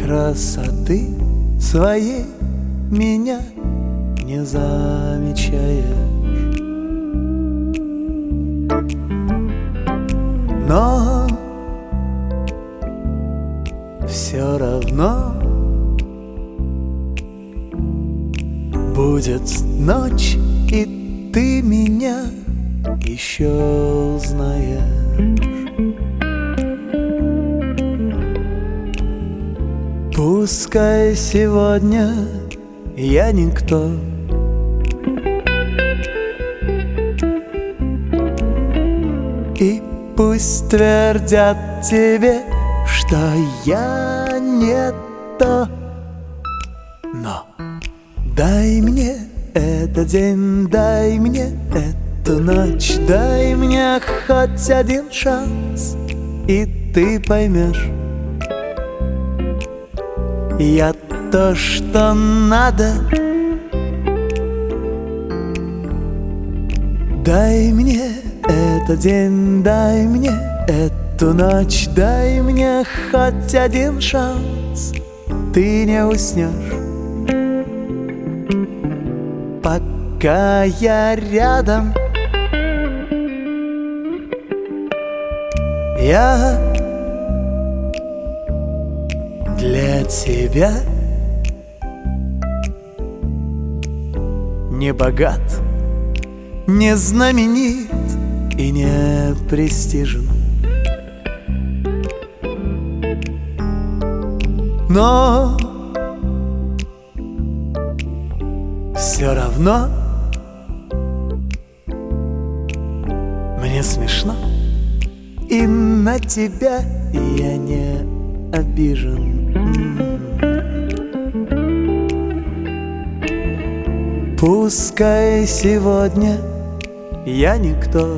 красоты своей меня не замечаешь. Но все равно будет ночь, и ты меня еще узнаешь. Пускай сегодня я никто, и пусть твердят тебе, что я не то. Но дай мне этот день, дай мне эту ночь, дай мне хоть один шанс, и ты поймешь, я то, что надо. Дай мне этот день, дай мне эту ночь, дай мне хоть один шанс, ты не уснешь, пока я рядом. Я для тебя не богат, не знаменит и не престижен, но все равно мне смешно, и на тебя я не обижен. Пускай сегодня я никто,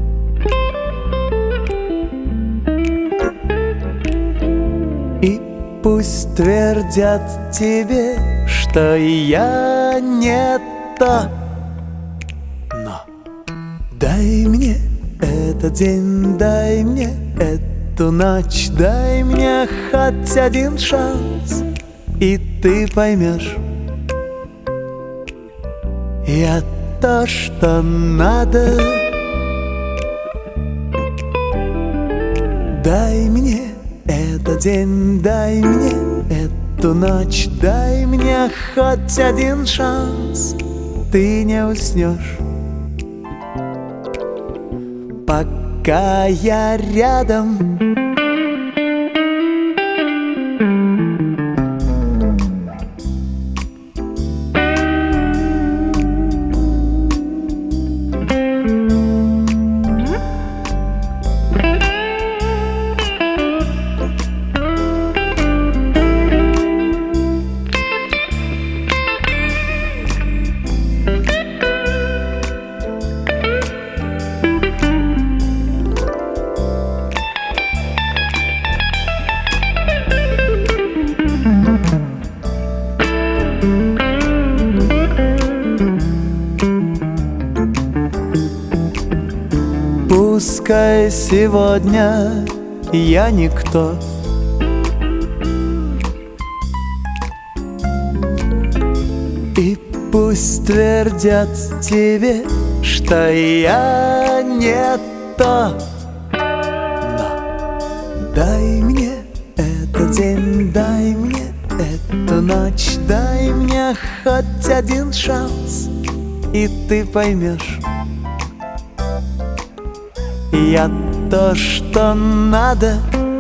и пусть твердят тебе, что я не то. Но дай мне этот день, дай мне эту ночь, дай мне хоть один шанс, и ты поймешь, я то, что надо. Дай мне этот день, дай мне эту ночь, дай мне хоть один шанс, ты не уснешь, пока я рядом. Пускай сегодня я никто, и пусть твердят тебе, что я не то. Но дай мне этот день, дай мне эту ночь, дай мне хоть один шанс, и ты поймешь, я то, что надо.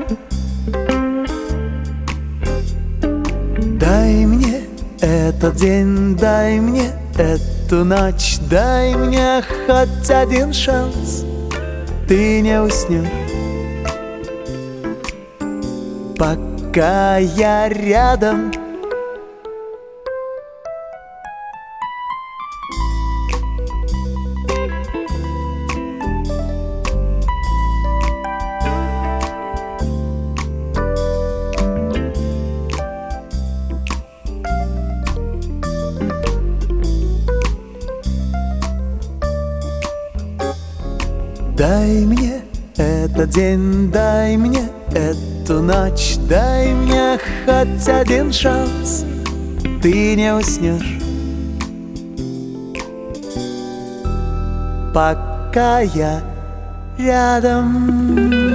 Дай мне этот день, дай мне эту ночь, дай мне хоть один шанс, ты не уснешь, пока я рядом. Дай мне этот день, дай мне эту эту ночь дай мне хоть один шанс. Ты не уснешь, пока я рядом.